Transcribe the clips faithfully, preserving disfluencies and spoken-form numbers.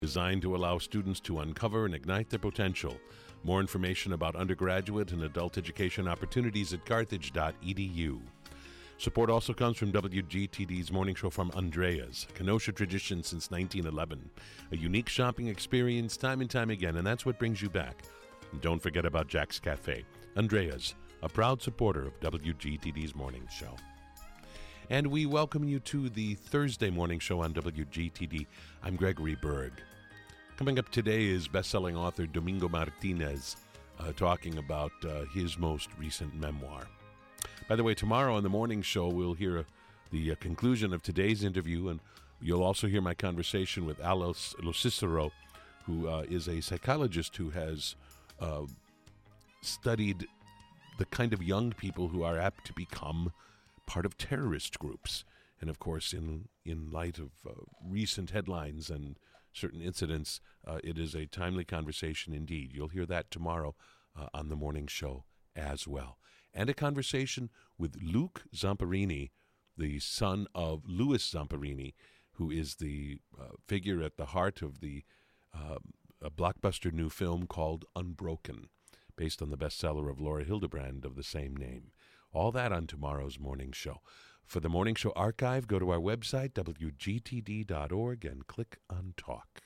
designed to allow students to uncover and ignite their potential. More information about undergraduate and adult education opportunities at carthage dot e d u. Support also comes from W G T D's morning show from Andrea's, a Kenosha tradition since nineteen eleven. A unique shopping experience time and time again, and that's what brings you back. And don't forget about Jack's Cafe. Andrea's, a proud supporter of W G T D's morning show. And we welcome you to the Thursday morning show on W G T D. I'm Gregory Berg. Coming up today is best-selling author Domingo Martinez uh, talking about uh, his most recent memoir. By the way, tomorrow on the morning show, we'll hear uh, the uh, conclusion of today's interview, and you'll also hear my conversation with Alice Locicero, who uh, is a psychologist who has uh, studied the kind of young people who are apt to become part of terrorist groups. And of course, in in light of uh, recent headlines and certain incidents, uh, it is a timely conversation indeed. You'll hear that tomorrow uh, on the morning show as well. And a conversation with Luke Zamparini, the son of Louis Zamparini, who is the uh, figure at the heart of the uh, a blockbuster new film called Unbroken, based on the bestseller of Laura Hildebrand of the same name. All that on tomorrow's morning show. For the morning show archive, go to our website, W G T D dot org, and click on Talk.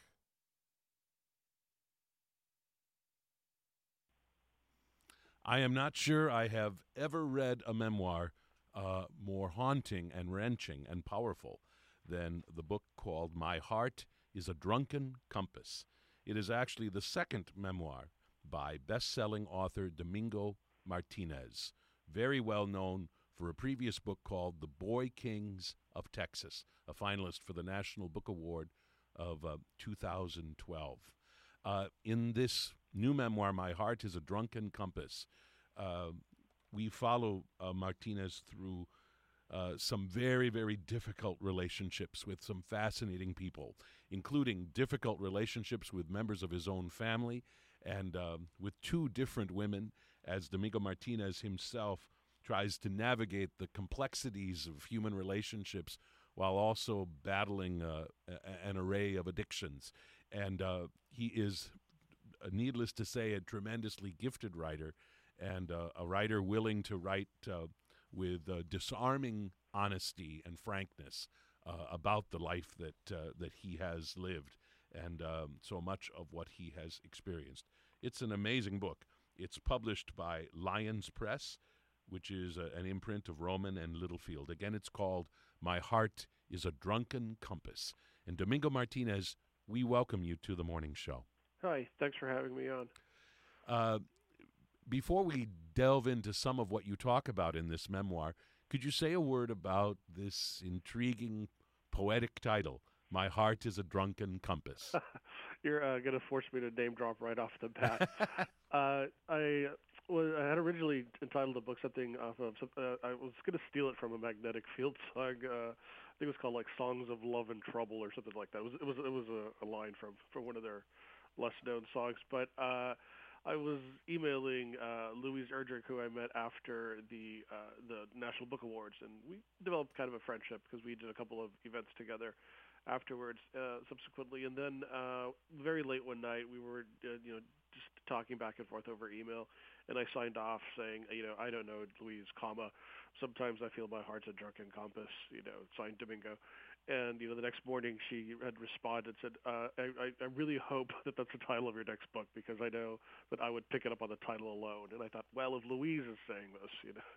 I am not sure I have ever read a memoir uh, more haunting and wrenching and powerful than the book called My Heart is a Drunken Compass. It is actually the second memoir by best-selling author Domingo Martinez, very well known for a previous book called The Boy Kings of Texas, a finalist for the National Book Award of uh, two thousand twelve. Uh, in this new memoir, My Heart is a Drunken Compass, uh, we follow uh, Martinez through uh, some very, very difficult relationships with some fascinating people, including difficult relationships with members of his own family and uh, with two different women, as Domingo Martinez himself tries to navigate the complexities of human relationships while also battling uh, a- an array of addictions. And uh, he is, uh, needless to say, a tremendously gifted writer, and uh, a writer willing to write uh, with uh, disarming honesty and frankness uh, about the life that uh, that he has lived, and um, so much of what he has experienced. It's an amazing book. It's published by Lyons Press, which is a, an imprint of Rowman and Littlefield. Again, it's called My Heart is a Drunken Compass. And Domingo Martinez, we welcome you to the morning show. Hi, thanks for having me on. Uh, before we delve into some of what you talk about in this memoir, could you say a word about this intriguing, poetic title, My Heart is a Drunken Compass? You're uh, going to force me to name drop right off the bat. uh, I was I had originally entitled the book something off of. Uh, I was going to steal it from a Magnetic Field song. Uh, I think it was called like "Songs of Love and Trouble" or something like that. It was it was it was a, a line from from one of their less known songs. But uh, I was emailing uh, Louise Erdrich, who I met after the uh, the National Book Awards, and we developed kind of a friendship because we did a couple of events together afterwards, uh, subsequently. And then uh, very late one night, we were, uh, you know, just talking back and forth over email, and I signed off saying, you know, I don't know, Louise, comma, sometimes I feel my heart's a drunken compass, you know, signed Domingo. And, you know, the next morning she had responded and said, uh, I, I really hope that that's the title of your next book, because I know that I would pick it up on the title alone. And I thought, well, if Louise is saying this, you know.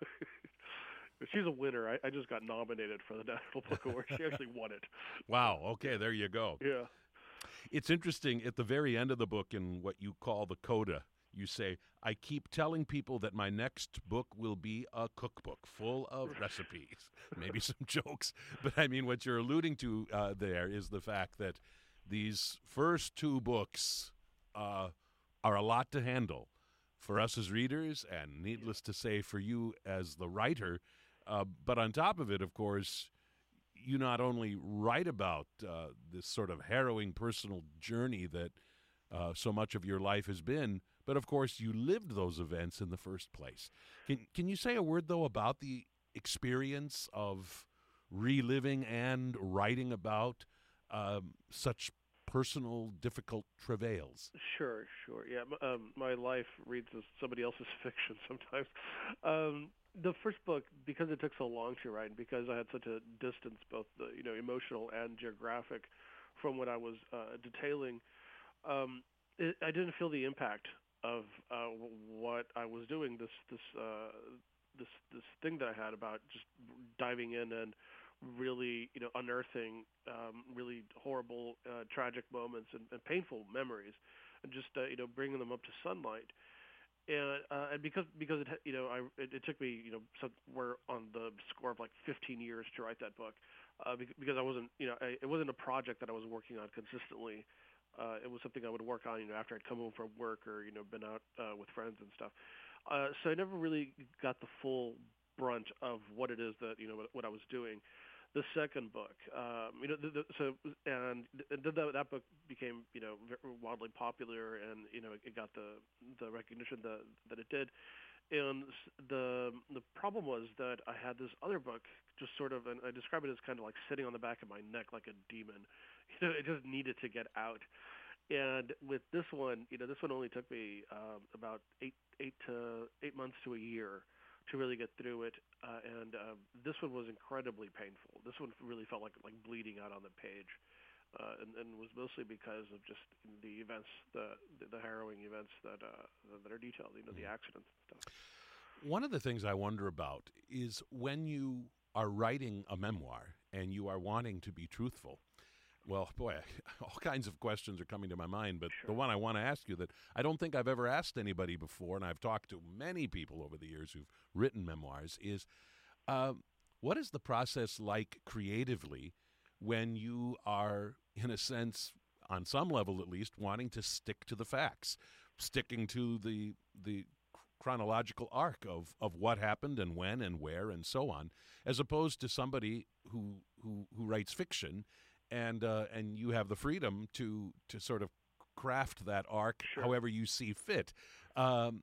She's a winner. I, I just got nominated for the National Book Award. She actually won it. Wow. Okay, there you go. Yeah. It's interesting, at the very end of the book, in what you call the coda, you say, I keep telling people that my next book will be a cookbook full of recipes, maybe some jokes. But I mean, what you're alluding to uh, there is the fact that these first two books uh, are a lot to handle for us as readers, and needless to say, for you as the writer. Uh, but on top of it, of course, you not only write about uh, this sort of harrowing personal journey that uh, so much of your life has been, but of course you lived those events in the first place. Can can you say a word, though, about the experience of reliving and writing about um, such personal, difficult travails. Sure, sure. Yeah, m- um, my life reads as somebody else's fiction sometimes. Um, the first book, because it took so long to write, and because I had such a distance, both the you know emotional and geographic, from what I was uh, detailing, um, it, I didn't feel the impact of uh, w- what I was doing. This this uh, this this thing that I had about just diving in and really you know unearthing um, really horrible, uh, tragic moments and, and painful memories, and just uh, you know bringing them up to sunlight. And uh, and because because it ha- you know I it, it took me you know somewhere on the score of like fifteen years to write that book, uh, bec- because I wasn't you know I, it wasn't a project that I was working on consistently. Uh, it was something I would work on you know after I'd come home from work or you know been out uh, with friends and stuff. Uh, so I never really got the full brunt of what it is that you know what, what I was doing. The second book, um, you know, the, the, so and th- th- that, that book became you know very wildly popular, and you know it got the the recognition that that it did. And s- the the problem was that I had this other book, just sort of, and I describe it as kind of like sitting on the back of my neck like a demon. You know, it just needed to get out. And with this one, you know, this one only took me um, about eight eight to eight months to a year to really get through it. Uh, and uh, this one was incredibly painful. This one really felt like like bleeding out on the page, uh, and, and was mostly because of just the events, the the, the harrowing events that uh, that are detailed. You know, the accidents and stuff. One of the things I wonder about is when you are writing a memoir and you are wanting to be truthful. Well, boy, all kinds of questions are coming to my mind, but Sure. the one I want to ask you that I don't think I've ever asked anybody before, and I've talked to many people over the years who've written memoirs, is uh, what is the process like creatively when you are, in a sense, on some level at least, wanting to stick to the facts, sticking to the the chronological arc of, of what happened and when and where and so on, as opposed to somebody who who, who writes fiction, and uh, and you have the freedom to to sort of craft that arc Sure. however you see fit. Um,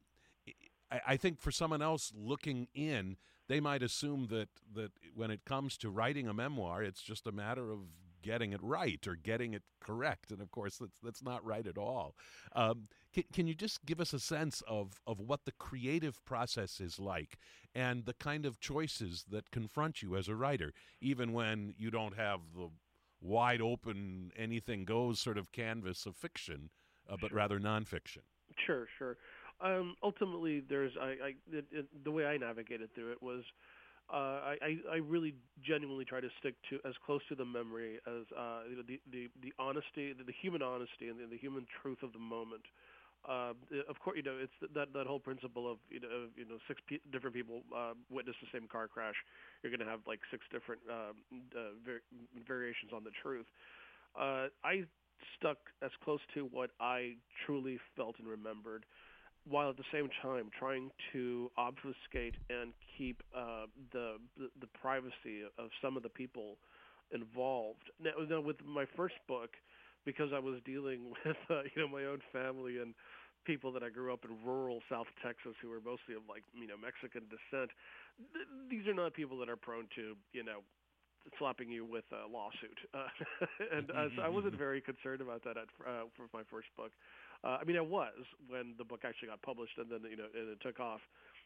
I, I think for someone else looking in, they might assume that that when it comes to writing a memoir, it's just a matter of getting it right or getting it correct, and of course that's that's not right at all. Um, can, can you just give us a sense of of what the creative process is like, and the kind of choices that confront you as a writer, even when you don't have the wide open anything goes sort of canvas of fiction, uh, but Sure. rather nonfiction? Sure, sure. Um, ultimately, there's I, I it, it, the way I navigated through it was uh, I, I I really genuinely try to stick to as close to the memory as uh, you know, the, the the honesty, the, the human honesty, and the, the human truth of the moment. Uh, of course, you know it's that that whole principle of you know of, you know six pe- different people uh, witness the same car crash. You're going to have like six different um, uh, var- variations on the truth. Uh, I stuck as close to what I truly felt and remembered, while at the same time trying to obfuscate and keep uh, the, the the privacy of some of the people involved. Now, now with my first book, because I was dealing with uh, you know my own family and people that I grew up in rural South Texas who were mostly of like you know Mexican descent, th- these are not people that are prone to you know slapping you with a lawsuit. Uh, and uh, so I wasn't very concerned about that at, uh, for my first book. Uh, I mean, I was when the book actually got published, and then you know, and it took off.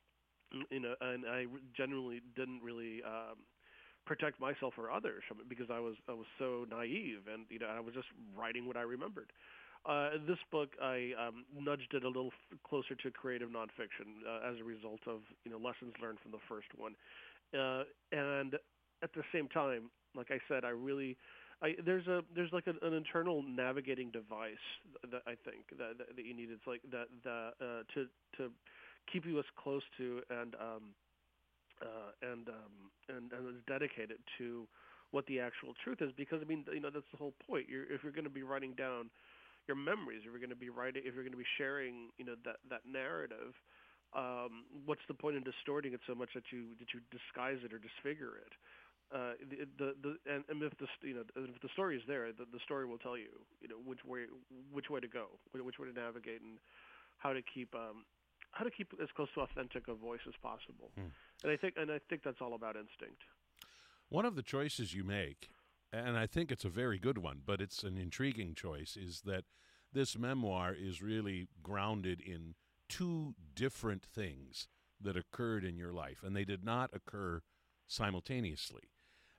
You know, and I genuinely didn't really um, protect myself or others from it because I was I was so naive, and you know, I was just writing what I remembered. Uh, this book, I um, nudged it a little f- closer to creative nonfiction uh, as a result of you know lessons learned from the first one. Uh, and at the same time, like I said, I really, I there's a there's like an, an internal navigating device that I think that that, that you need. It's like that that uh, to to keep you as close to and um, uh, and um, and and is dedicated to what the actual truth is. Because I mean, you know, that's the whole point. You're, if you're going to be writing down your memories, if you're going to be writing, if you're going to be sharing, you know, that that narrative. Um, what's the point in distorting it so much that you that you disguise it or disfigure it? Uh, the, the the and, and if the you know if the story is there, the, the story will tell you you know which way which way to go, which way to navigate, and how to keep um, how to keep as close to authentic a voice as possible. Hmm. And I think and I think that's all about instinct. One of the choices you make and I think it's a very good one, but it's an intriguing choice, is that this memoir is really grounded in two different things that occurred in your life, and they did not occur simultaneously.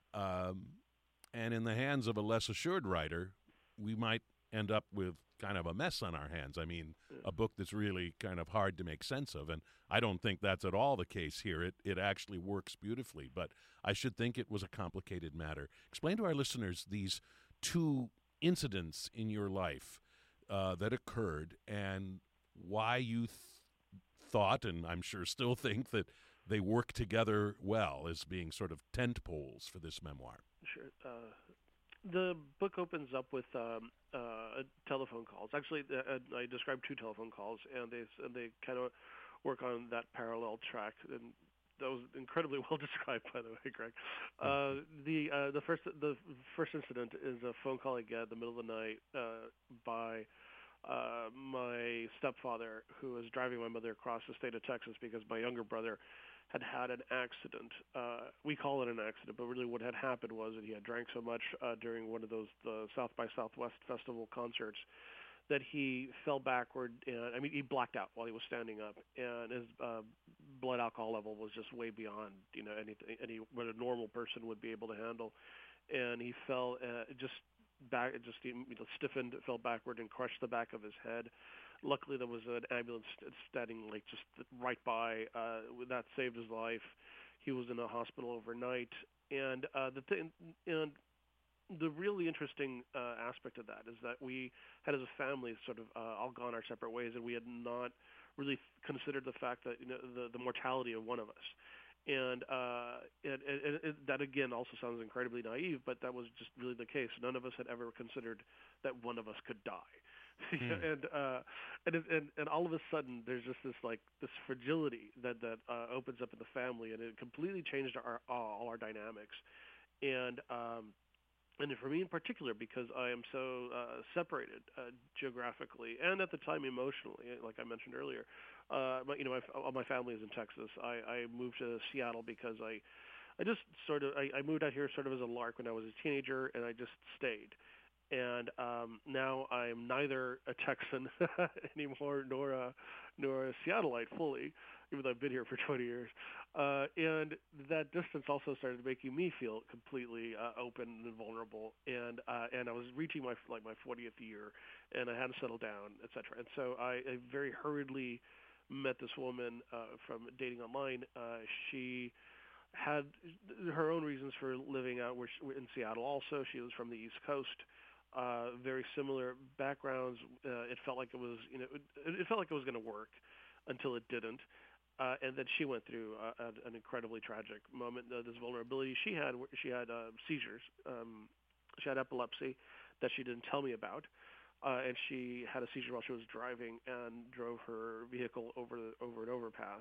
Um, and in the hands of a less assured writer, we might end up with kind of a mess on our hands. I mean, a book that's really kind of hard to make sense of, and I don't think that's at all the case here. It it actually works beautifully, but I should think it was a complicated matter. Explain to our listeners these two incidents in your life uh, that occurred and why you th- thought, and I'm sure still think, that they work together well as being sort of tent poles for this memoir. Sure. Uh, the book opens up with um, uh, telephone calls. Actually, uh, I described two telephone calls, and they and they kind of work on that parallel track. And that was incredibly well described, by the way, Greg. Uh, the uh, the first the first incident is a phone call I get in the middle of the night uh, by uh, my stepfather, who was driving my mother across the state of Texas because my younger brother had had an accident. Uh, we call it an accident, but really what had happened was that he had drank so much uh, during one of those the South by Southwest Festival concerts that he fell backward. And I mean, he blacked out while he was standing up, and his uh, blood alcohol level was just way beyond you know any any what a normal person would be able to handle. And he fell uh, just back, just you know, stiffened, fell backward, and crushed the back of his head. Luckily, there was an ambulance standing like just right by. Uh, that saved his life. He was in a hospital overnight, and uh, the thing, and the really interesting uh, aspect of that is that we had, as a family, sort of uh, all gone our separate ways, and we had not really considered the fact that you know the, the mortality of one of us. And uh, it, it, it, that, again, also sounds incredibly naive, but that was just really the case. None of us had ever considered that one of us could die. Hmm. and, uh, and, it, and and all of a sudden, there's just this like this fragility that, that uh, opens up in the family, and it completely changed our all our dynamics. And um, and for me in particular, because I am so uh, separated uh, geographically and at the time emotionally, like I mentioned earlier. Uh, my, you know, my, all my family is in Texas. I, I moved to Seattle because I, I just sort of, I, I moved out here sort of as a lark when I was a teenager, and I just stayed. And um, now I'm neither a Texan anymore nor a nor a Seattleite fully, even though I've been here for twenty years. Uh, and that distance also started making me feel completely uh, open and vulnerable. And uh, and I was reaching my like my fortieth year, and I hadn't settled down, et cetera. And so I, I very hurriedly met this woman uh, from dating online. Uh, she had her own reasons for living out in Seattle. Also, she was from the East Coast. Uh, very similar backgrounds. Uh, it felt like it was, you know, it, it felt like it was going to work until it didn't. Uh, and then she went through uh, an incredibly tragic moment. Uh, this vulnerability she had, she had uh, seizures. Um, she had epilepsy that she didn't tell me about, uh, and she had a seizure while she was driving and drove her vehicle over the, over an overpass.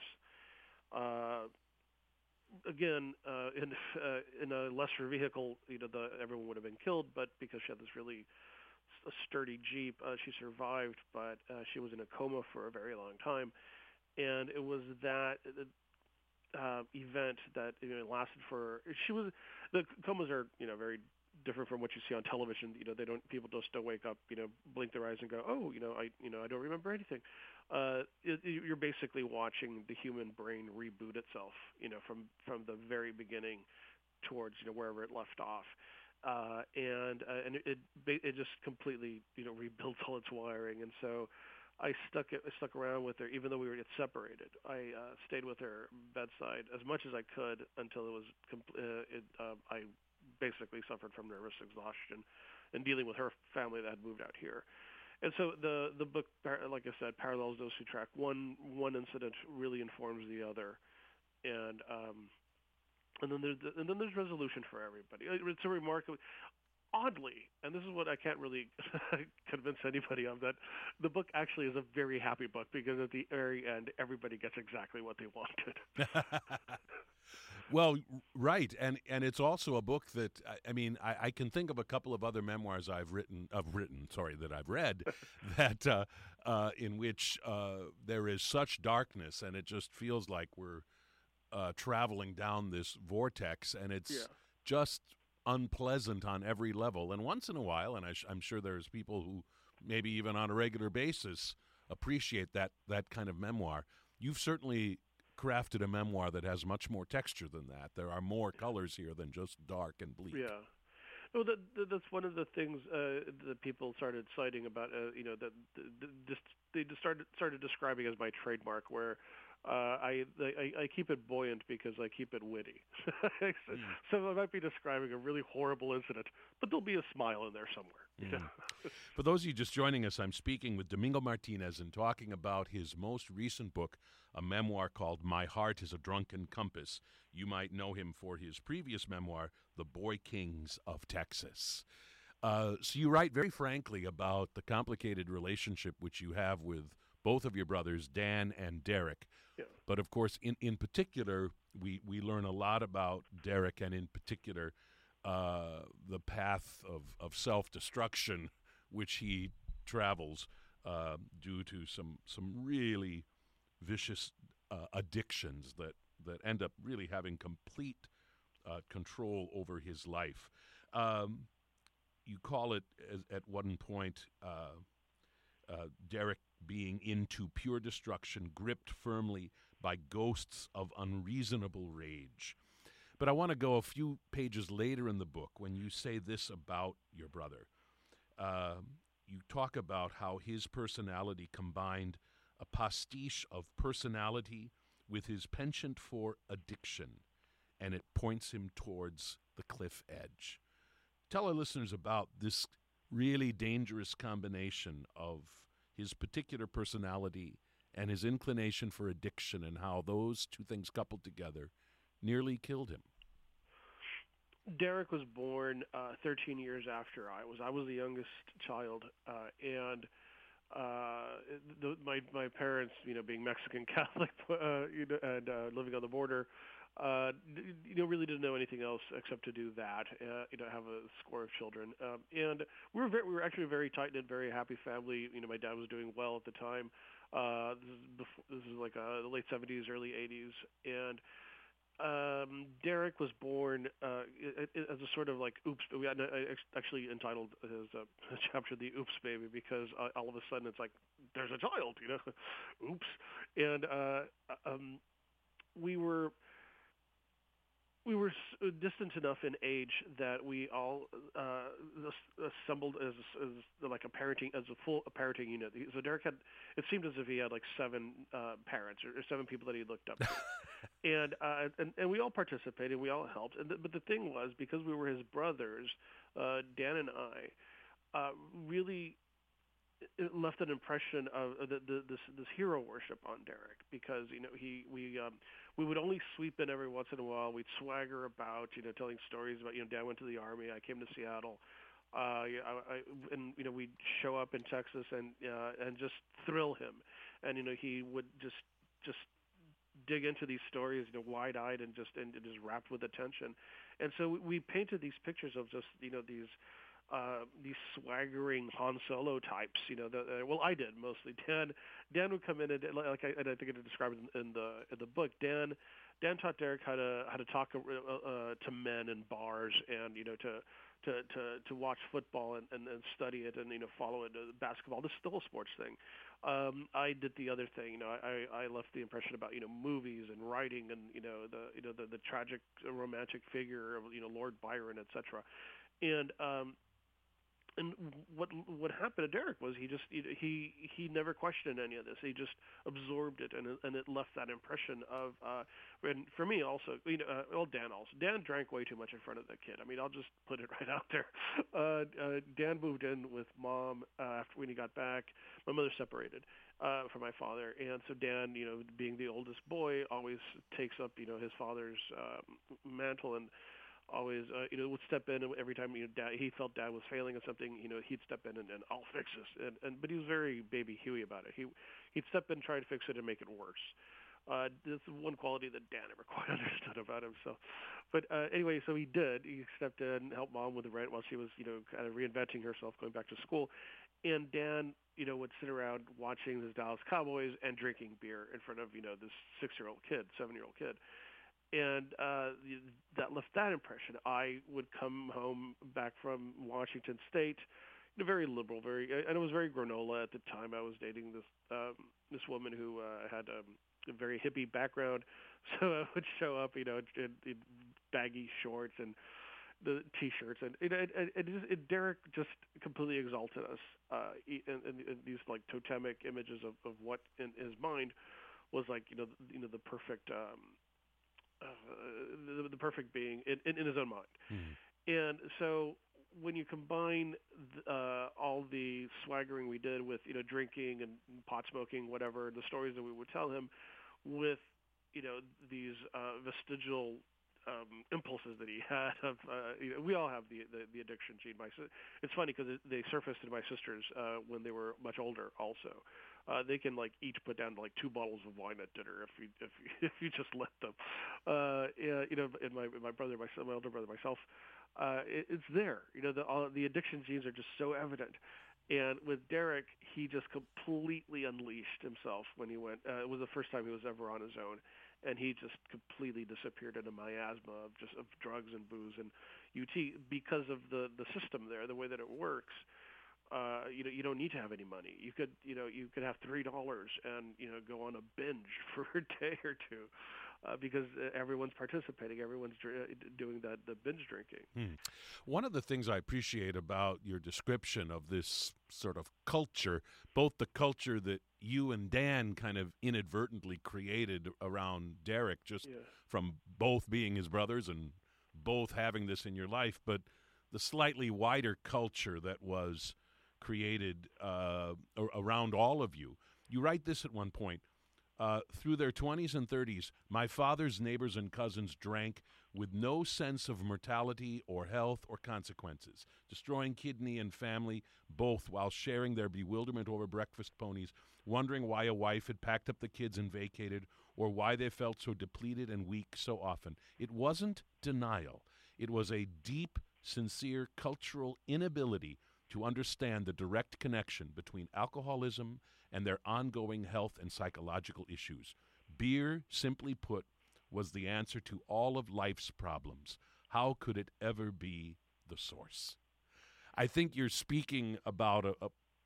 Uh, Again, uh, in uh, in a lesser vehicle, you know, the, everyone would have been killed. But because she had this really a sturdy Jeep, uh, she survived. But uh, she was in a coma for a very long time, and it was that uh, event that you know lasted for. She was the comas are you know very different from what you see on television. You know, they don't people just don't wake up, you know, blink their eyes and go, oh, you know, I you know I don't remember anything. Uh, it, you're basically watching the human brain reboot itself, you know, from, from the very beginning towards, you know, wherever it left off. Uh, and uh, and it it just completely, you know, rebuilt all its wiring. And so I stuck it, I stuck around with her, even though we were separated. I uh, stayed with her bedside as much as I could until it was, uh, it, uh, I basically suffered from nervous exhaustion and dealing with her family that had moved out here. And so the the book, like I said, parallels those two tracks. One one incident really informs the other, and um, and then there's and then there's resolution for everybody. It's a remarkable, oddly, and this is what I can't really convince anybody of, that the book actually is a very happy book because at the very end, everybody gets exactly what they wanted. Well, right, and and it's also a book that I mean I, I can think of a couple of other memoirs I've written, of written, sorry, that I've read, that uh, uh, in which uh, there is such darkness, and it just feels like we're uh, traveling down this vortex, and it's yeah. just unpleasant on every level. And once in a while, and I sh- I'm sure there's people who maybe even on a regular basis appreciate that that kind of memoir. You've certainly crafted a memoir that has much more texture than that. There are more colors here than just dark and bleak. Yeah. No, that, that, that's one of the things uh, that people started citing about, uh, you know, that the, the, just they just started started describing as my trademark, where uh, I, I I keep it buoyant because I keep it witty. so, Mm. so I might be describing a really horrible incident, but there'll be a smile in there somewhere. You Mm. know? For those of you just joining us, I'm speaking with Domingo Martinez and talking about his most recent book, a memoir called My Heart is a Drunken Compass. You might know him for his previous memoir, The Boy Kings of Texas. Uh, so you write very frankly about the complicated relationship which you have with both of your brothers, Dan and Derek. Yeah. But of course, in, in particular, we, we learn a lot about Derek, and in particular, uh, the path of, of self-destruction which he travels uh, due to some some really vicious uh, addictions that, that end up really having complete uh, control over his life. Um, you call it, as, at one point, uh, uh, Derek being into pure destruction, gripped firmly by ghosts of unreasonable rage. But I want to go a few pages later in the book when you say this about your brother. Uh, you talk about how his personality combined a pastiche of personality with his penchant for addiction, and it points him towards the cliff edge. Tell our listeners about this really dangerous combination of his particular personality and his inclination for addiction, and how those two things coupled together nearly killed him. Derek was born uh, thirteen years after I was. I was the youngest child, uh, and uh, the, my my parents, you know, being Mexican Catholic, uh, you know, and uh, living on the border, uh, you know, really didn't know anything else except to do that. Uh, you know, have a score of children, um, and we were very, we were actually a very tight knit, very happy family. You know, my dad was doing well at the time. Uh, this is before, this is like uh, the late seventies, early eighties, and um, Derek was born uh, as a sort of like oops. We had, I actually entitled his uh, chapter "The Oops Baby" because uh, all of a sudden it's like there's a child, you know, oops. And uh, um, we were we were distant enough in age that we all uh, assembled as, as like a parenting as a full a parenting unit. So Derek had, it seemed as if he had like seven uh, parents or, or seven people that he looked up to. And, uh, and and we all participated, we all helped. And th- but the thing was, because we were his brothers, uh, Dan and I, uh, really it left an impression of uh, the, the, this this hero worship on Derek, because you know he we um, we would only sweep in every once in a while. We'd swagger about, you know, telling stories about, you know, Dad went to the Army, I came to Seattle, uh, I, I, and you know we'd show up in Texas and uh, and just thrill him, and you know he would just just dig into these stories, you know, wide-eyed and just and just wrapped with attention. And so we, we painted these pictures of just, you know, these uh, these swaggering Han Solo types, you know. The, uh, well, I did mostly. Dan Dan would come in and like I, and I think I described it in the in the book. Dan Dan taught Derek how to how to talk uh, uh, to men in bars, and you know to to to, to watch football and, and, and study it, and you know follow it, uh, basketball. This is the whole sports thing. Um, I did the other thing. You know, I, I left the impression about, you know, movies and writing, and you know the you know the, the tragic romantic figure of, you know, Lord Byron, et cetera. And um, and what what happened to Derek was he just he he never questioned any of this. He just absorbed it, and and it left that impression of. Uh, and for me also, you know, uh, well, Dan also. Dan drank way too much in front of the kid. I mean, I'll just put it right out there. Uh, uh, Dan moved in with mom uh, after when he got back. My mother separated uh, from my father, and so Dan, you know, being the oldest boy, always takes up, you know, his father's um, mantle, and always, uh, you know, would step in every time, you know, dad, he felt dad was failing at something, you know, he'd step in and, and I'll fix this. And, and but he was very baby Huey about it. He he'd step in, try to fix it, and make it worse. Uh, this is one quality that Dan never quite understood about himself. But uh, anyway, so he did. He stepped in, helped mom with the rent while she was, you know, kind of reinventing herself, going back to school. And Dan, you know, would sit around watching the Dallas Cowboys and drinking beer in front of, you know, this six-year-old kid, seven-year-old kid. and uh, that left that impression. I would come home back from Washington State, you know, very liberal, very, and it was very granola at the time. I was dating this um, this woman who uh, had um, a very hippie background, so I would show up, you know, in, in baggy shorts and the T-shirts, and it, it, it, it, just, it Derek just completely exalted us uh, in, in, in these like totemic images of, of what in his mind was like, you know, you know, the perfect. Um, Uh, the, the perfect being in, in, in his own mind. Mm. And so when you combine th- uh, all the swaggering we did with, you know, drinking and pot smoking, whatever, the stories that we would tell him with, you know, these uh, vestigial um, impulses that he had of, uh, you know, we all have the, the, the addiction gene. My, it's funny because they surfaced in my sisters uh, when they were much older also. Uh, they can like each put down like two bottles of wine at dinner if you if you, if you just let them. Uh, yeah, you know, in my in my brother, my my older brother, myself, uh, it, it's there. You know, the all, the addiction genes are just so evident. And with Derek, he just completely unleashed himself when he went. Uh, it was the first time he was ever on his own, and he just completely disappeared into miasma of just of drugs and booze and U T because of the the system there, the way that it works. Uh, you know, you don't need to have any money. You could, you know, you could have three dollars and you know go on a binge for a day or two, uh, because everyone's participating. Everyone's dr- doing that the binge drinking. Hmm. One of the things I appreciate about your description of this sort of culture, both the culture that you and Dan kind of inadvertently created around Derek, just Yeah. from both being his brothers and both having this in your life, but the slightly wider culture that was created uh, around all of you. You write this at one point. Uh, through their twenties and thirties, my father's neighbors and cousins drank with no sense of mortality or health or consequences, destroying kidney and family, both while sharing their bewilderment over breakfast ponies, wondering why a wife had packed up the kids and vacated, or why they felt so depleted and weak so often. It wasn't denial. It was a deep, sincere cultural inability to understand the direct connection between alcoholism and their ongoing health and psychological issues. Beer, simply put, was the answer to all of life's problems. How could it ever be the source? I think you're speaking about a, a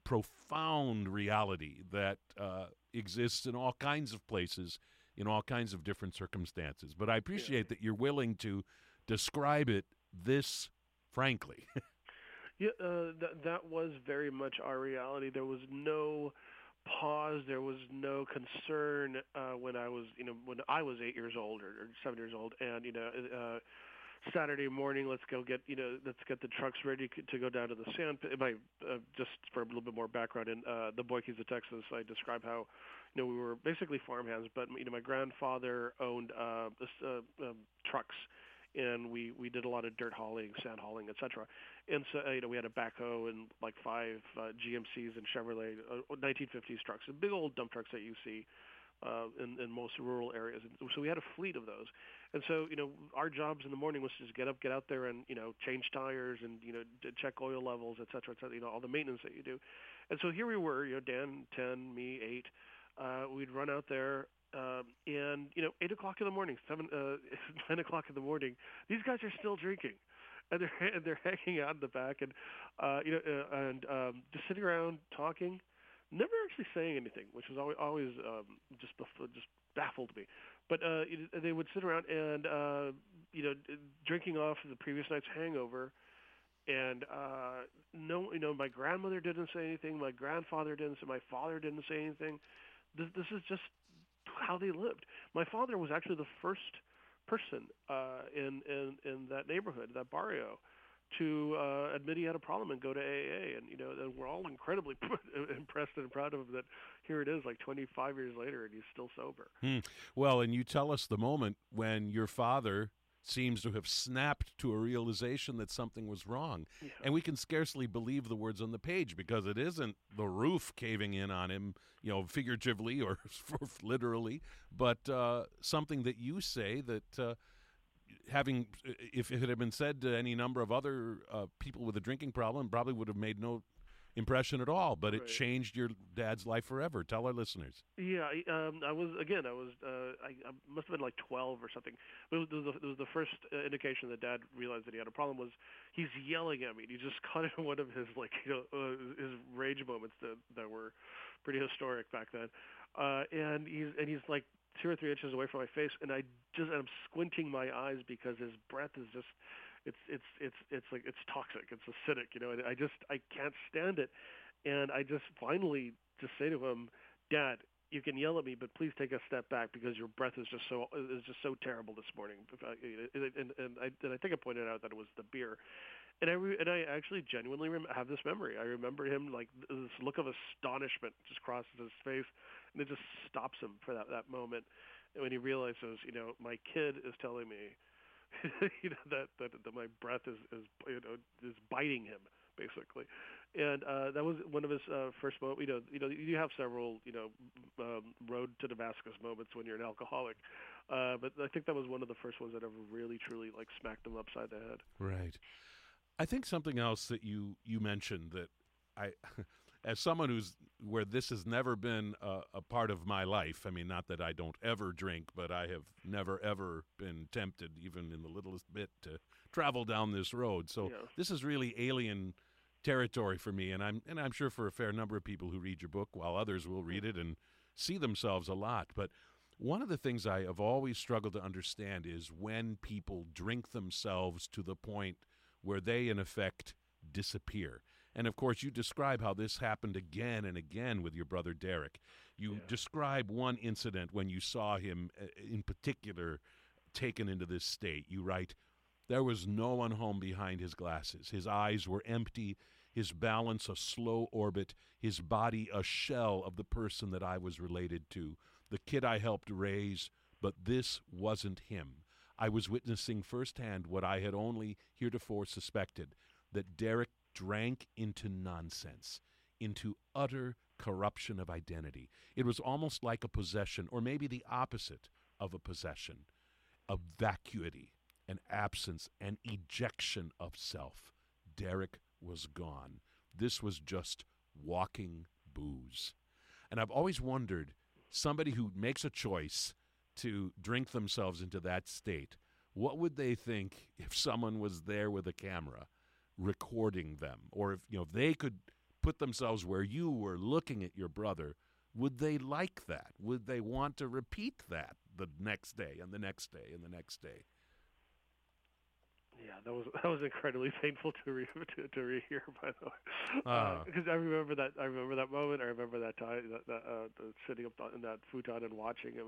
profound reality that uh, exists in all kinds of places, in all kinds of different circumstances. But I appreciate Yeah. that you're willing to describe it this frankly. Yeah, uh, th- that was very much our reality. There was no pause. There was no concern uh, when I was, you know, when I was eight years old or, or seven years old, and you know, uh, Saturday morning, let's go get, you know, let's get the trucks ready c- to go down to the sand pit. My, uh, just for a little bit more background, in uh, the Boikeys of Texas, I describe how, you know, we were basically farmhands, but you know, my grandfather owned uh, this, uh, um, trucks. And we, we did a lot of dirt hauling, sand hauling, et cetera. And so, uh, you know, we had a backhoe and like five uh, G M Cs and Chevrolet uh, nineteen fifties trucks, big old dump trucks that you see uh, in, in most rural areas. And so we had a fleet of those. And so, you know, our jobs in the morning was to just get up, get out there and, you know, change tires and, you know, check oil levels, et cetera, et cetera, you know, all the maintenance that you do. And so here we were, you know, Dan, ten, me, eight. Uh, we'd run out there. Um, and you know, eight o'clock in the morning, seven, uh, nine o'clock in the morning, these guys are still drinking, and they're and they're hanging out in the back, and uh, you know, uh, and um, just sitting around talking, never actually saying anything, which was always always um, just bef- just baffled me. But uh, it, they would sit around and uh, you know, drinking off the previous night's hangover. And uh, no, you know, my grandmother didn't say anything. My grandfather didn't say. My father didn't say anything. This, this is just how they lived. My father was actually the first person uh, in, in in that neighborhood, that barrio, to uh, admit he had a problem and go to A A. And you know, and we're all incredibly impressed and proud of him that here it is, like twenty-five years later, and he's still sober. Hmm. Well, and you tell us the moment when your father seems to have snapped to a realization that something was wrong. Yeah. And we can scarcely believe the words on the page because it isn't the roof caving in on him, you know, figuratively or literally, but uh, something that you say that uh, having, if it had been said to any number of other uh, people with a drinking problem, probably would have made no impression at all, but it Right. changed your dad's life forever. Tell our listeners. Yeah, I, um, I was again. I was. Uh, I, I must have been like twelve or something. But it was, it was, the, it was the first uh, indication that Dad realized that he had a problem. Was he's yelling at me? And he just caught it in one of his like you know uh, his rage moments that that were pretty historic back then. Uh, and he's and he's like two or three inches away from my face, and I just and I'm squinting my eyes because his breath is just. It's it's it's it's like it's toxic. It's acidic, you know. And I just I can't stand it, and I just finally just say to him, Dad, you can yell at me, but please take a step back because your breath is just so is just so terrible this morning. And, and, and, I, and I think I pointed out that it was the beer, and I re, and I actually genuinely rem- have this memory. I remember him like this look of astonishment just crosses his face, and it just stops him for that that moment. And when he realizes, you know, my kid is telling me, you know, that, that that my breath is is you know is biting him basically, and uh, that was one of his uh, first moments. You know, you know, you have several, you know, um, road to Damascus moments when you're an alcoholic, uh, but I think that was one of the first ones that ever really, truly like smacked him upside the head. Right. I think something else that you you mentioned that I, as someone who's where this has never been a, a part of my life. I mean, not that I don't ever drink, but I have never ever been tempted, even in the littlest bit, to travel down this road. So Yeah. this is really alien territory for me, and I'm and I'm sure for a fair number of people who read your book, while others will read it and see themselves a lot. But one of the things I have always struggled to understand is when people drink themselves to the point where they, in effect, disappear. And, of course, you describe how this happened again and again with your brother Derek. You Yeah. describe one incident when you saw him, uh, in particular, taken into this state. You write, there was no one home behind his glasses. His eyes were empty, his balance a slow orbit, his body a shell of the person that I was related to, the kid I helped raise, but this wasn't him. I was witnessing firsthand what I had only heretofore suspected, that Derek drank into nonsense, into utter corruption of identity. It was almost like a possession, or maybe the opposite of a possession, a vacuity, an absence, an ejection of self. Derek was gone. This was just walking booze. And I've always wondered, somebody who makes a choice to drink themselves into that state, what would they think if someone was there with a camera recording them? Or if, you know, if they could put themselves where you were looking at your brother, would they like that? Would they want to repeat that the next day and the next day and the next day? Yeah, that was that was incredibly painful to re to, to rehear, by the way, because Uh, uh, I remember that I remember that moment. I remember that time, that, that uh, the, sitting up in that futon and watching him.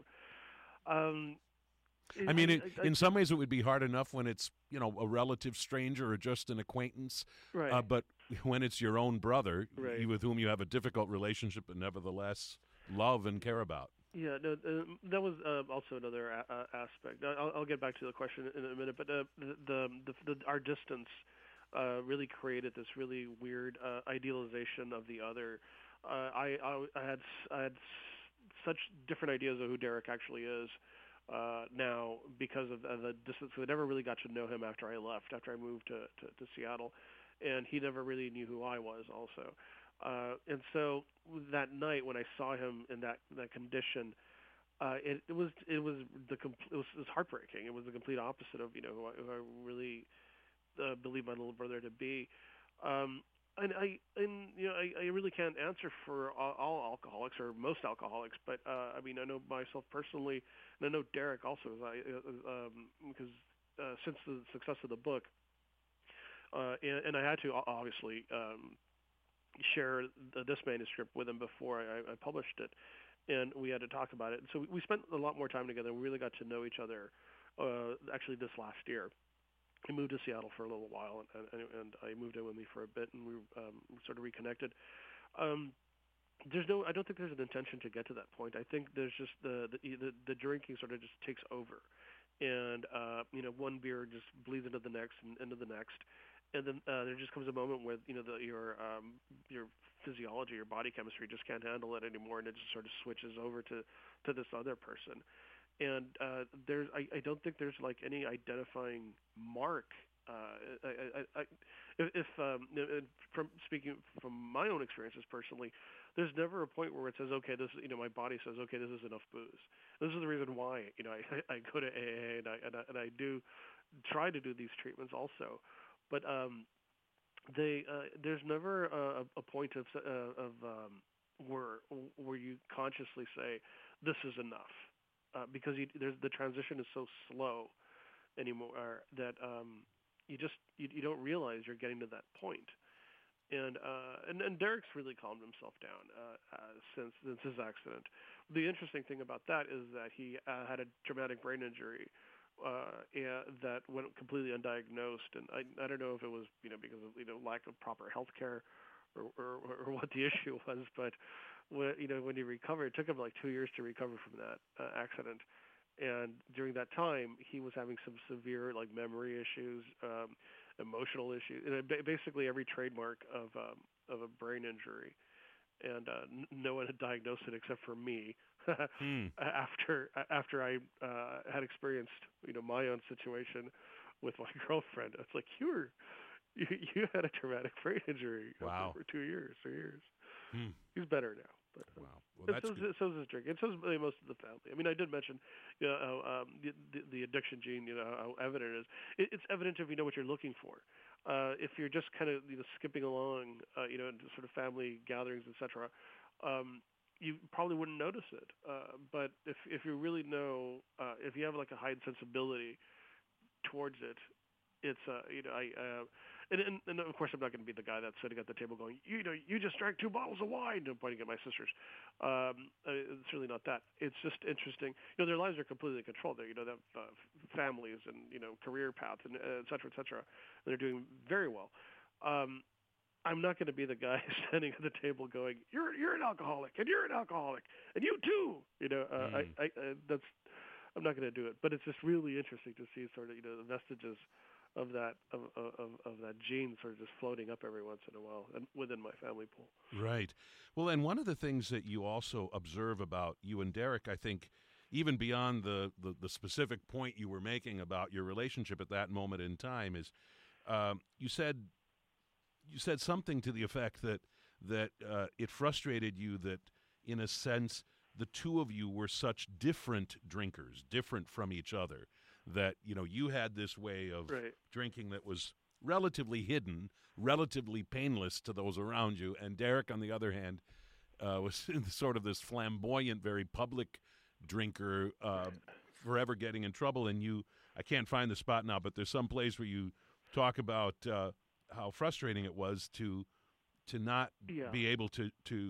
Um, I I, mean, it, I, I, in some ways it would be hard enough when it's, you know, a relative stranger or just an acquaintance. right, Uh, but when it's your own brother, right. you, with whom you have a difficult relationship but nevertheless love and care about. Yeah, no, uh, that was uh, also another a- uh, aspect. I'll, I'll get back to the question in a minute, but uh, the, the, the, the our distance uh, really created this really weird uh, idealization of the other. Uh, I, I I had s- I had s- such different ideas of who Derek actually is uh, now because of uh, the distance. I never really got to know him after I left, after I moved to, to, to Seattle, and he never really knew who I was also. Uh, and so that night when I saw him in that that condition, uh, it, it was it was the com- it was, it was heartbreaking. It was the complete opposite of you know who I, who I really uh, believe my little brother to be. Um, and I and you know I, I really can't answer for all, all alcoholics or most alcoholics, but uh, I mean I know myself personally, and I know Derek also, as I uh, um, because uh, since the success of the book, uh, and, and I had to obviously. Um, share the, this manuscript with him before I, I published it, and we had to talk about it. And so we spent a lot more time together. We really got to know each other. Uh, actually, this last year, he moved to Seattle for a little while, and, and, and I moved in with me for a bit, and we um, sort of reconnected. Um, there's no, I don't think there's an intention to get to that point. I think there's just the the, the, the drinking sort of just takes over, and uh, you know, one beer just bleeds into the next and into the next, and then uh, there just comes a moment where you know the, your um, your physiology, your body chemistry just can't handle it anymore, and it just sort of switches over to to this other person. And uh, there's, I, I don't think there's like any identifying mark Uh, I, I, I, if if, um, from speaking from my own experiences personally, there's never a point where it says, okay, this you know my body says, okay, this is enough booze. This is the reason why you know I, I go to A A and I and I, and I do try to do these treatments also, but um, they uh, there's never a, a point of uh, of um, where where you consciously say this is enough, uh, because you, there's the transition is so slow anymore that um, you just you, you don't realize you're getting to that point. And uh, and and Derek's really calmed himself down uh, uh, since since his accident. The interesting thing about that is that he uh, had a traumatic brain injury uh, and that went completely undiagnosed. And I I don't know if it was you know because of you know lack of proper health care or, or or what the issue was, but when, you know when he recovered, it took him like two years to recover from that uh, accident. And during that time, he was having some severe like memory issues, um, emotional issues, and basically every trademark of um, of a brain injury. And uh, n- no one had diagnosed it except for me. Hmm. after after I uh, had experienced you know my own situation with my girlfriend, it's like you were you, you had a traumatic brain injury you know, Wow. for, for two years, three years. Hmm. He's better now. But, uh, Wow. Well, and that's so, good. so is his drinking. And so is really most of the family. I mean, I did mention, you know, uh, um, the, the, the addiction gene. You know how evident it is. It, it's evident if you know what you're looking for. Uh, if you're just kind of you know skipping along, uh, you know, into sort of family gatherings, et cetera, um, you probably wouldn't notice it. Uh, but if if you really know, uh, if you have like a heightened sensibility towards it, it's uh you know I uh and, and and of course I'm not going to be the guy that's sitting at the table going you know you just drank two bottles of wine and pointing at my sisters. Um, uh, it's really not that. It's just interesting. You know their lives are completely controlled. They you know they have uh, families and you know career paths and uh, et cetera et cetera. And they're doing very well. Um, I'm not going to be the guy standing at the table going you're you're an alcoholic and you're an alcoholic and you too. You know uh, Hmm. I I uh, that's I'm not going to do it. But it's just really interesting to see sort of you know the vestiges of that of, of of that gene sort of just floating up every once in a while and within my family pool. Right. Well, and one of the things that you also observe about you and Derek, I think, even beyond the, the, the specific point you were making about your relationship at that moment in time, is um, you said you said something to the effect that that uh, it frustrated you that, in a sense, the two of you were such different drinkers, different from each other, that you know you had this way of Right. drinking that was relatively hidden, relatively painless to those around you, and Derek, on the other hand, uh, was sort of this flamboyant, very public drinker, uh, forever getting in trouble. And you, I can't find the spot now, but there's some place where you talk about uh, how frustrating it was to to not Yeah. be able to to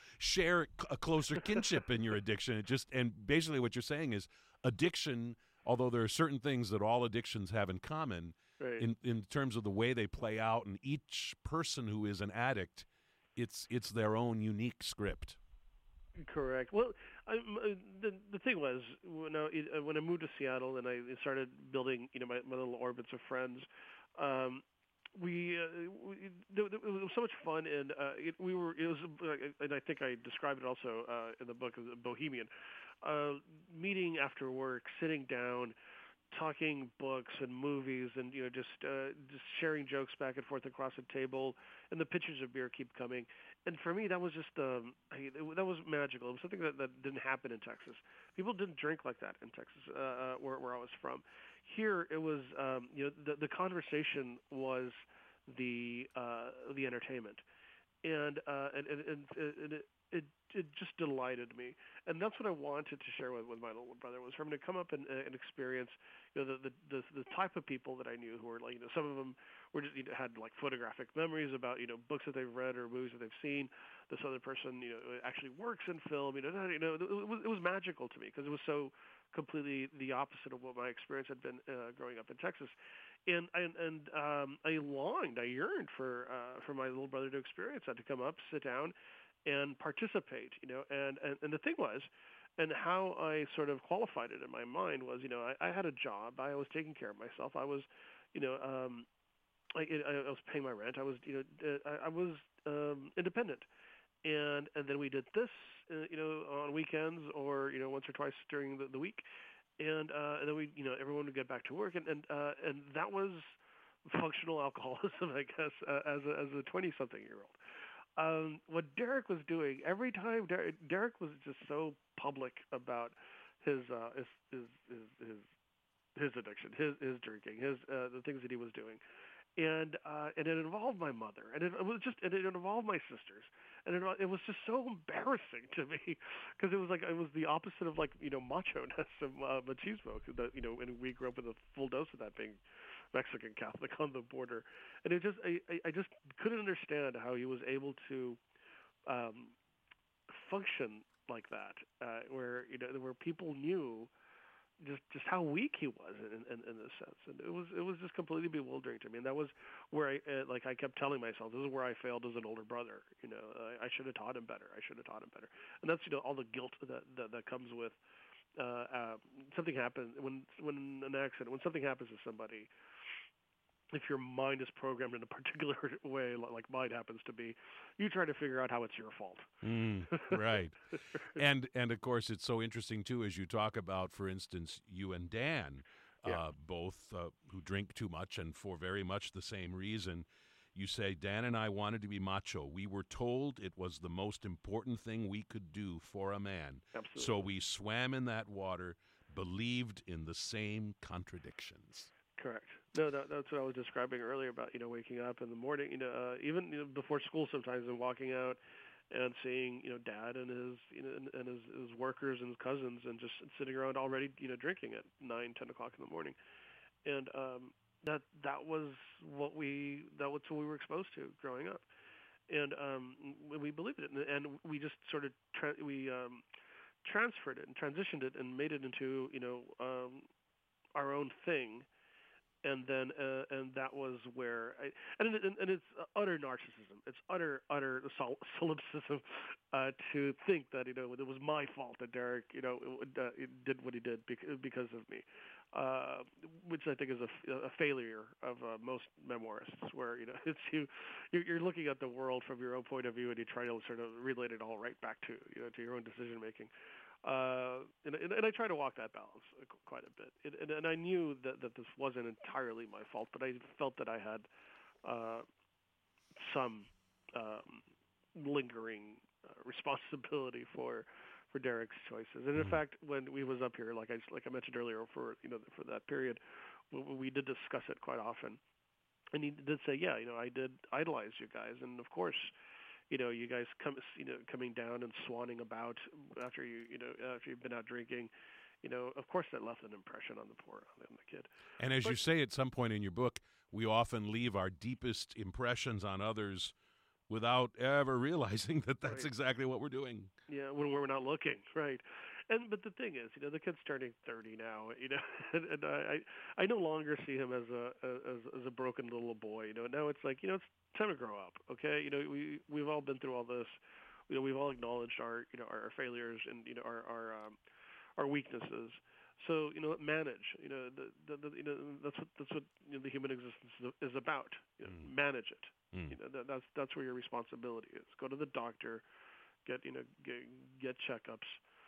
share a closer kinship in your addiction. It just and basically what you're saying is addiction, although there are certain things that all addictions have in common, Right. in in terms of the way they play out, and each person who is an addict, it's it's their own unique script. Correct. Well, I, uh, the the thing was when I uh, when I moved to Seattle and I started building you know my, my little orbits of friends. Um, we, uh, we there, there, it was so much fun, and uh, it, we were it was uh, and I think I described it also uh, in the book as Bohemian. Uh, meeting after work, sitting down, talking books and movies, and you know just uh, just sharing jokes back and forth across the table, and the pitchers of beer keep coming. And for me, that was just um, I, it, that was magical. It was something that, that didn't happen in Texas. People didn't drink like that in Texas, uh, uh, where where I was from. Here, it was um, you know the the conversation was the uh, the entertainment, and uh, and and, and, and it, it it just delighted me, and that's what I wanted to share with, with my little brother was for him to come up and, and experience, you know, the, the the the type of people that I knew who were like, you know, some of them were just you know, had like photographic memories about you know books that they've read or movies that they've seen. This other person, you know, actually works in film. You know, you know, it was it was magical to me because it was so completely the opposite of what my experience had been uh, growing up in Texas. And and and um, I longed, I yearned for uh, for my little brother to experience that, to come up, sit down, and participate. You know, and, and and the thing was, and how I sort of qualified it in my mind was, you know, I, I had a job, I was taking care of myself, I was, you know, um, I, I was paying my rent, I was, you know, uh, I, I was um, independent, and and then we did this, uh, you know, on weekends or you know once or twice during the, the week, and uh, and then we, you know, everyone would get back to work, and and uh, and that was functional alcoholism, I guess, uh, as a, as a twenty-something-year-old. Um, what Derek was doing every time, Derek, Derek was just so public about his uh, his, his his his his addiction, his his drinking, his uh, the things that he was doing, and uh, and it involved my mother, and it, it was just and it involved my sisters, and it, it was just so embarrassing to me because it was like it was the opposite of like you know macho-ness and uh, machismo, that you know, and we grew up with a full dose of that being Mexican Catholic on the border, and it just I, I just couldn't understand how he was able to um, function like that, uh, where you know where people knew just just how weak he was in, in in this sense, and it was it was just completely bewildering to me. And that was where I uh, like I kept telling myself, this is where I failed as an older brother. You know, uh, I should have taught him better. I should have taught him better. And that's you know all the guilt that that, that comes with uh, uh, something happens when when an accident when something happens to somebody. If your mind is programmed in a particular way, like mine happens to be, you try to figure out how it's your fault. Mm, right. and and of course, it's so interesting, too, as you talk about, for instance, you and Dan, yeah. uh, both uh, who drink too much and for very much the same reason. You say, Dan and I wanted to be macho. We were told it was the most important thing we could do for a man. Absolutely. So we swam in that water, believed in the same contradictions. Correct. No, that, that's what I was describing earlier about, you know, waking up in the morning, you know, uh, even you know, before school sometimes, and walking out and seeing, you know, Dad and his, you know, and, and his, his workers and his cousins, and just sitting around already, you know, drinking at nine, ten o'clock in the morning, and um, that that was what we that was what we were exposed to growing up, and um, we believed it, and, and we just sort of tra- we um, transferred it and transitioned it and made it into, you know, um, our own thing. And then, uh, and that was where, I, and, and and it's utter narcissism. It's utter, utter sol- solipsism uh, to think that you know it was my fault that Derek, you know, uh, did what he did because because of me, uh, which I think is a, a failure of uh, most memoirists, where you know it's you, you're looking at the world from your own point of view, and you try to sort of relate it all right back to you know to your own decision making. Uh, and, and, and I try to walk that balance quite a bit. It, and, and I knew that, that this wasn't entirely my fault, but I felt that I had uh, some um, lingering uh, responsibility for for Derek's choices. And in Mm-hmm. fact, when we was up here, like I like I mentioned earlier, for you know for that period, we, we did discuss it quite often. And he did say, yeah, you know, I did idolize you guys, and of course. You know, you guys come, you know, coming down and swanning about after you, you know, after you've been out drinking, you know, of course that left an impression on the poor, on the kid. And as but, you say at some point in your book, we often leave our deepest impressions on others without ever realizing that that's right. exactly what we're doing. Yeah, when we're not looking, right. And but the thing is, you know, the kid's turning thirty now, you know, and, and I I no longer see him as a as as a broken little boy. You know, now it's like, you know, it's time to grow up. Okay, you know, we we've all been through all this. You know, we've all acknowledged our you know our, our failures and you know our our um, our weaknesses. So you know, manage. You know, the, the, the you know that's what that's what you know, the human existence is about. You know, mm. Manage it. Mm. You know, that, that's that's where your responsibility is. Go to the doctor, get you know get, get checkups,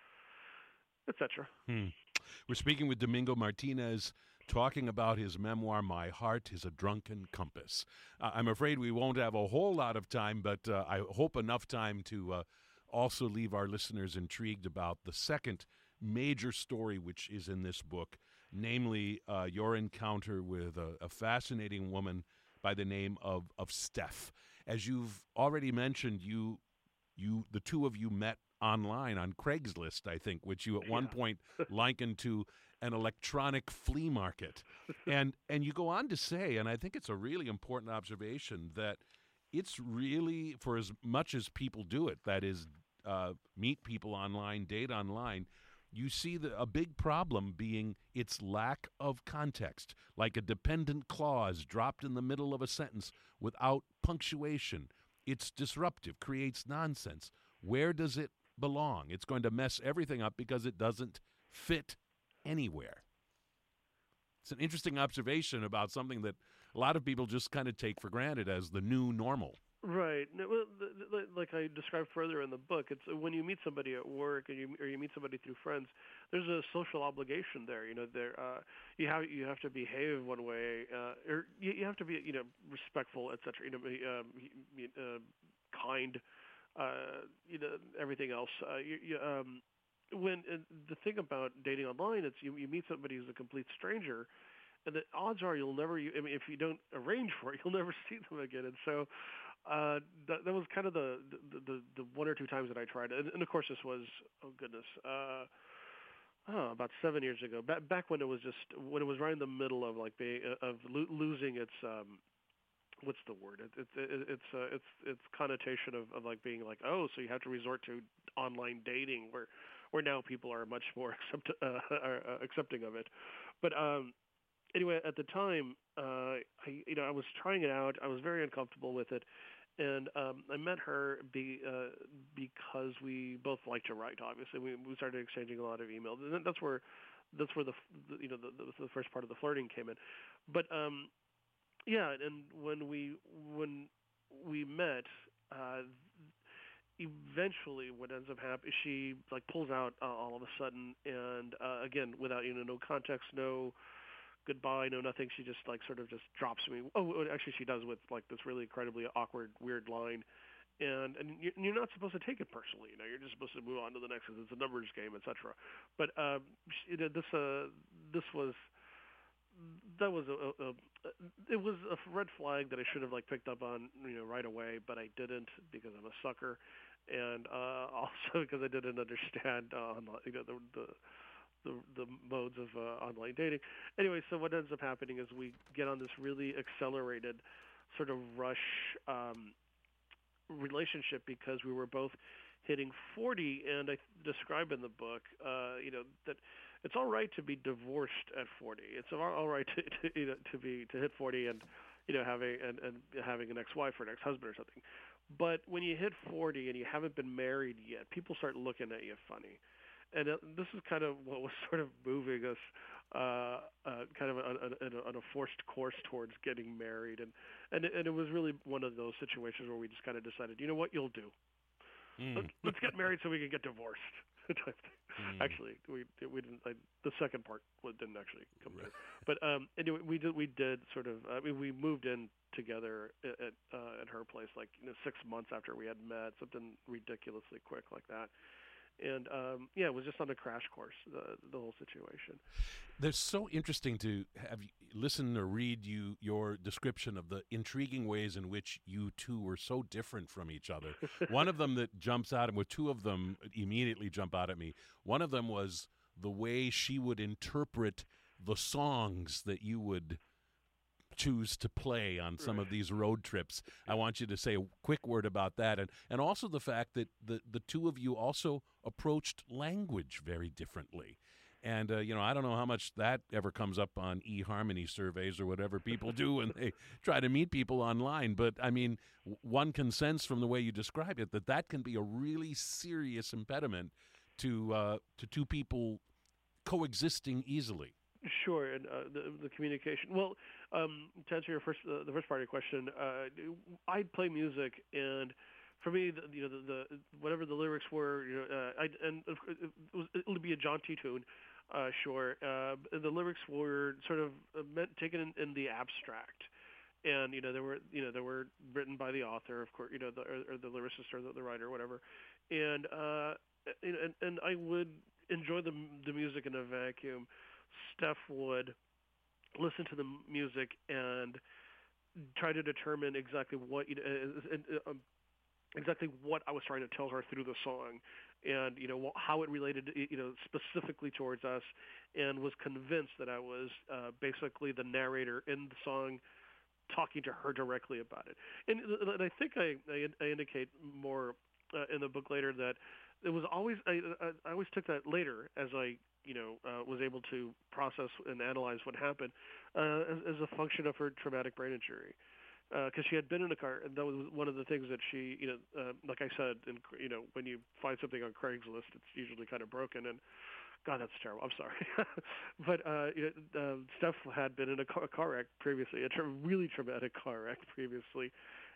et cetera. Hmm. We're speaking with Domingo Martinez, talking about his memoir, My Heart is a Drunken Compass. Uh, I'm afraid we won't have a whole lot of time, but uh, I hope enough time to uh, also leave our listeners intrigued about the second major story which is in this book, namely uh, your encounter with a, a fascinating woman by the name of, of Steph. As you've already mentioned, you, you, the two of you met online on Craigslist, I think, which you at one yeah. point likened to an electronic flea market. And and you go on to say, and I think it's a really important observation, that it's really, for as much as people do it, that is, uh, meet people online, date online, you see the, a big problem being its lack of context, like a dependent clause dropped in the middle of a sentence without punctuation. It's disruptive, creates nonsense. Where does it belong? It's going to mess everything up because it doesn't fit anywhere. It's an interesting observation about something that a lot of people just kind of take for granted as the new normal. Right. No, well, th- th- li- like I described further in the book, it's uh, when you meet somebody at work and you or you meet somebody through friends, there's a social obligation there. You know, there uh, you have you have to behave one way, uh, or you, you have to be you know respectful, et cetera. You know, be, um, y- y- uh, kind, uh, you know, everything else. Uh, you, you, um, when uh, the thing about dating online, it's you, you meet somebody who's a complete stranger, and the odds are you'll never. You, I mean, if you don't arrange for it, you'll never see them again. And so uh, that, that was kind of the, the the the one or two times that I tried, and, and of course this was oh goodness, uh, oh about seven years ago. Back back when it was just when it was right in the middle of like being of lo- losing its um what's the word? It, it, it, it's uh, it's it's connotation of, of like being like oh so you have to resort to online dating where where now people are much more accept uh, are, uh, accepting of it, but um anyway, at the time, uh, I you know I was trying it out. I was very uncomfortable with it, and um, I met her be, uh, because we both like to write. Obviously, we we started exchanging a lot of emails, and that's where that's where the, the you know the, the the first part of the flirting came in. But um, yeah, and when we when we met. Uh, Eventually, what ends up happening, she like pulls out uh, all of a sudden, and uh, again, without you know no context, no goodbye, no nothing. She just like sort of just drops me. Oh, oh, actually, she does with like this really incredibly awkward, weird line. And and you- you're not supposed to take it personally. You know, you're just supposed to move on to the next because it's a numbers game, et cetera. But um, you know, this uh, this was that was a, a, a it was a red flag that I should have like picked up on you know right away, but I didn't because I'm a sucker, and uh, also because I didn't understand uh, you know the the the the modes of uh, online dating. Anyway, so what ends up happening is we get on this really accelerated sort of rush um, relationship because we were both hitting forty, and I describe in the book, uh, you know, that it's all right to be divorced at forty. It's all, all right to, to you know to be to hit forty and you know having and, and having an ex-wife or an ex-husband or something. But when you hit forty and you haven't been married yet, people start looking at you funny, and uh, this is kind of what was sort of moving us, uh, uh, kind of on, on, on a forced course towards getting married, and and it, and it was really one of those situations where we just kind of decided, you know what, you'll do. Let, Mm. let's get married so we can get divorced. type thing. Mm. Actually, we we didn't. I, the second part wa- didn't actually come Right. through. But um, anyway, we did we did sort of. I mean, we moved in together at at, uh, at her place like you know six months after we had met, something ridiculously quick like that. And um, yeah, it was just on a crash course the the whole situation. They're so interesting to have you listen or read you your description of the intriguing ways in which you two were so different from each other. One of them that jumps out, and with two of them immediately jump out at me. One of them was the way she would interpret the songs that you would choose to play on some Right. of these road trips. I want you to say a quick word about that, and and also the fact that the the two of you also approached language very differently. And uh, you know, I don't know how much that ever comes up on eHarmony surveys or whatever people do when they try to meet people online. But I mean, w- one can sense from the way you describe it that that can be a really serious impediment to uh, to two people coexisting easily. Sure, and uh, the the communication. Well, um, to answer your first uh, the first part of your question, uh, I'd play music, and for me, the, you know, the, the whatever the lyrics were, you know, uh, I and of course it was it would be a jaunty tune, uh, sure. Uh, the lyrics were sort of uh, meant taken in, in the abstract, and you know they were you know they were written by the author, of course, you know, the, or, or the lyricist or the, the writer, or whatever, and uh, and and I would enjoy the the music in a vacuum. Steph would listen to the music and try to determine exactly what you know, uh, uh, um, exactly what I was trying to tell her through the song, and you know how it related, you know, specifically towards us, and was convinced that I was uh, basically the narrator in the song, talking to her directly about it. And, and I think I, I, I indicate more uh, in the book later that it was always I, I always took that later as I you know uh, was able to process and analyze what happened uh, as, as a function of her traumatic brain injury. Because uh, she had been in a car, and that was one of the things that she, you know, uh, like I said, in, you know, when you find something on Craigslist, it's usually kind of broken, and God, that's terrible. I'm sorry, but uh, you know, uh, Steph had been in a car, a car wreck previously, a tra- really traumatic car wreck previously,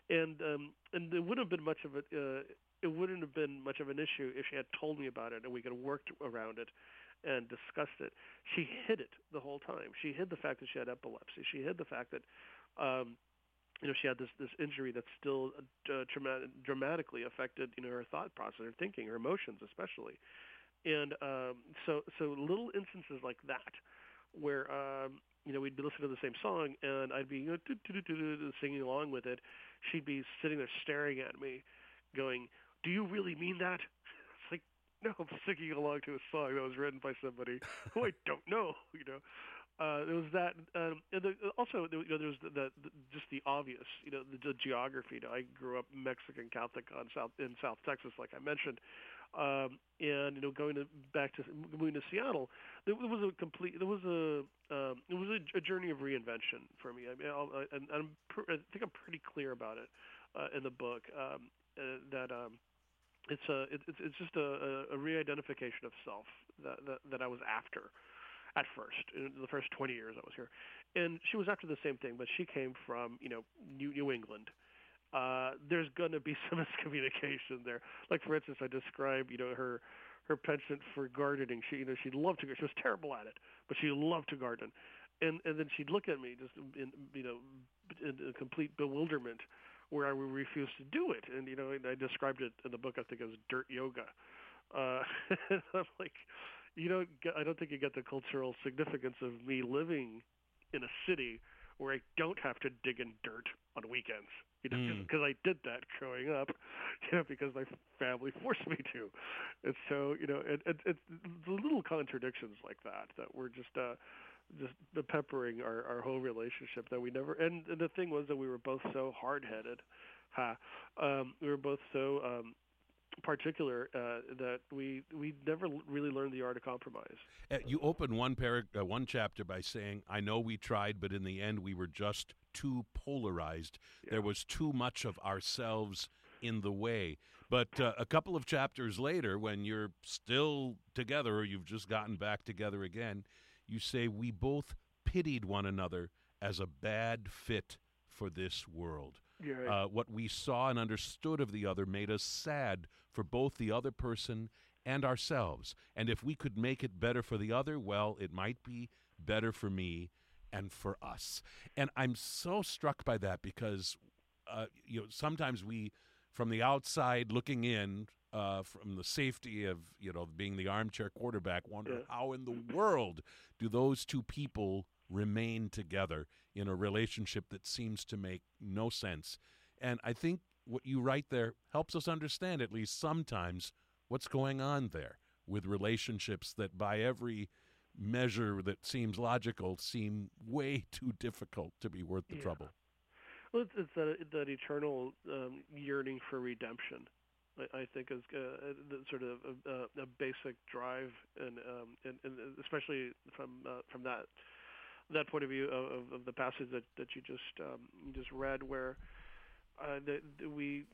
and um, and it wouldn't have been much of it. Uh, it wouldn't have been much of an issue if she had told me about it and we could have worked around it and discussed it. She hid it the whole time. She hid the fact that she had epilepsy. She hid the fact that um, you know she had this this injury that still uh, dramatic, dramatically affected you know her thought process, her thinking, her emotions especially. And um, so so little instances like that where um, you know we'd be listening to the same song and I'd be you know, doo, doo, doo, doo, doo, singing along with it. She'd be sitting there staring at me, going, "Do you really mean that?" It's like, no, I'm singing along to a song that was written by somebody who I don't know. You know, uh, there was that, um, and the, also you know, there was the, the, the just the obvious. You know, the, the geography. You know, I grew up Mexican Catholic on South in South Texas, like I mentioned. Um, and you know, going to back to moving to Seattle, there was a complete, there was a, um, it was a, a journey of reinvention for me. I mean, I'll, I, and I'm, pr- I think I'm pretty clear about it uh, in the book um, uh, that um, it's a, it, it's it's just a, a re-identification of self that, that that I was after at first in the first twenty years I was here, and she was after the same thing, but she came from you know New, New England. Uh, there's going to be some miscommunication there. Like, for instance, I describe, you know, her her penchant for gardening. She, you know, she loved to. She was terrible at it, but she loved to garden. And and then she'd look at me just in, you know, in, in complete bewilderment, where I would refuse to do it. And you know, and I described it in the book. I think it was dirt yoga. Uh, and I'm like, you don't. Get, I don't think you get the cultural significance of me living in a city where I don't have to dig in dirt on weekends, you know, because mm. I did that growing up, you know, because my family forced me to. And so, you know, it, it, it's the little contradictions like that that were just uh, just the peppering our, our whole relationship that we never. And, and the thing was that we were both so hard-headed. Ha, um, we were both so um, particular uh, that we we never really learned the art of compromise. Uh, you open one parag- uh, one chapter by saying, "I know we tried, but in the end, we were just too polarized. Yeah. There was too much of ourselves in the way." But uh, a couple of chapters later, when you're still together or you've just gotten back together again, you say, "We both pitied one another as a bad fit for this world." Yeah, right. Uh, what we saw and understood of the other made us sad for both the other person and ourselves. And if we could make it better for the other, well, it might be better for me and for us. And I'm so struck by that because, uh, you know, sometimes we, from the outside looking in, uh, from the safety of, you know, being the armchair quarterback, wonder yeah. how in the world do those two people remain together in a relationship that seems to make no sense. And I think what you write there helps us understand, at least sometimes, what's going on there with relationships that by every measure that seems logical seem way too difficult to be worth the yeah. trouble. Well, it's, it's that, that eternal um, yearning for redemption, I, I think, is uh, the, sort of a, a basic drive, and, um, and, and especially from uh, from that that point of view of, of the passage that, that you just um, you just read, where uh, the, the, we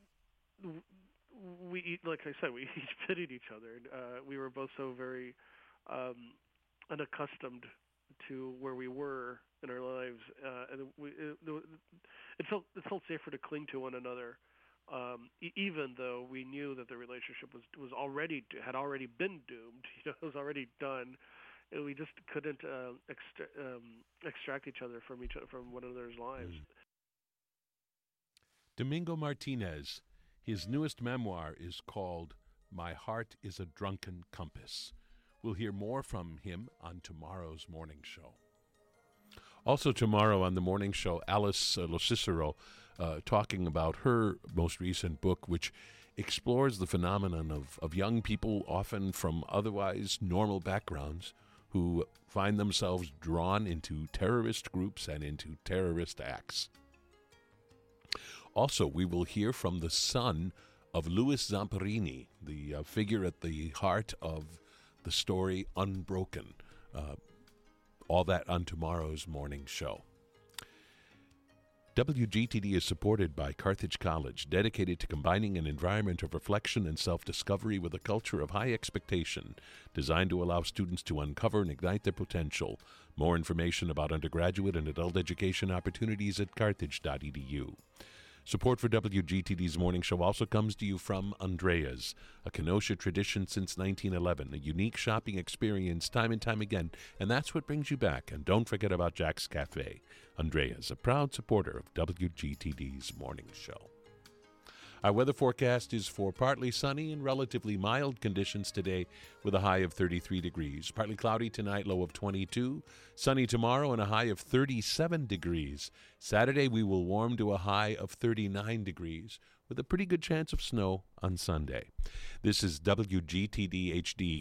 we like I said, we each pitied each other. Uh, we were both so very um, unaccustomed to where we were in our lives, uh, and we, it, it felt it felt safer to cling to one another, um, e- even though we knew that the relationship was was already had already been doomed. You know, it was already done. And we just couldn't uh, extra- um, extract each other from each from one another's lives. Mm. Domingo Martinez, his newest memoir is called "My Heart is a Drunken Compass." We'll hear more from him on tomorrow's morning show. Also tomorrow on the morning show, Alice uh, Locicero uh, talking about her most recent book, which explores the phenomenon of, of young people, often from otherwise normal backgrounds, who find themselves drawn into terrorist groups and into terrorist acts. Also, we will hear from the son of Louis Zamperini, the uh, figure at the heart of the story Unbroken. Uh, all that on tomorrow's morning show. W G T D is supported by Carthage College, dedicated to combining an environment of reflection and self-discovery with a culture of high expectation, designed to allow students to uncover and ignite their potential. More information about undergraduate and adult education opportunities at carthage dot e d u. Support for W G T D's morning show also comes to you from Andrea's, a Kenosha tradition since nineteen eleven, a unique shopping experience time and time again, and that's what brings you back. And don't forget about Jack's Cafe. Andrea's, a proud supporter of W G T D's morning show. Our weather forecast is for partly sunny and relatively mild conditions today with a high of thirty-three degrees. Partly cloudy tonight, low of twenty-two. Sunny tomorrow and a high of thirty-seven degrees. Saturday we will warm to a high of thirty-nine degrees with a pretty good chance of snow on Sunday. This is W G T D H D